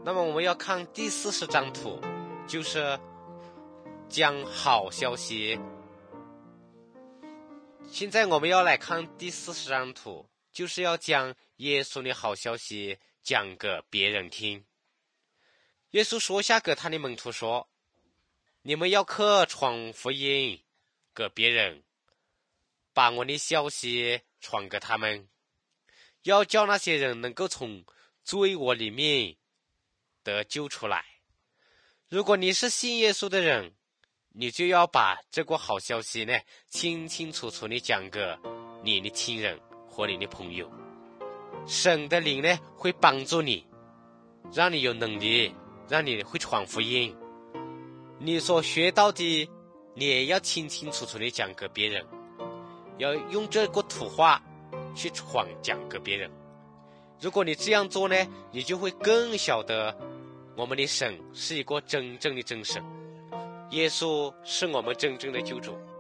那么我们要看第40张图，就是讲好消息。现在我们要来看第40张图，就是要将耶稣的好消息讲给别人听。耶稣说下给他的门徒说，你们要去传福音给别人，把我的消息传给他们，要叫那些人能够从罪恶里面得救出来。如果你是信耶稣的人，你就要把这个好消息呢清清楚楚地讲给你的亲人和你的朋友。神的灵呢会帮助你，让你有能力，让你会传福音。你所学到的你也要清清楚楚地讲给别人，要用这个图画去讲给别人。如果你这样做呢，你就会更晓得我们的神是一个真正的真神，耶稣是我们真正的救主。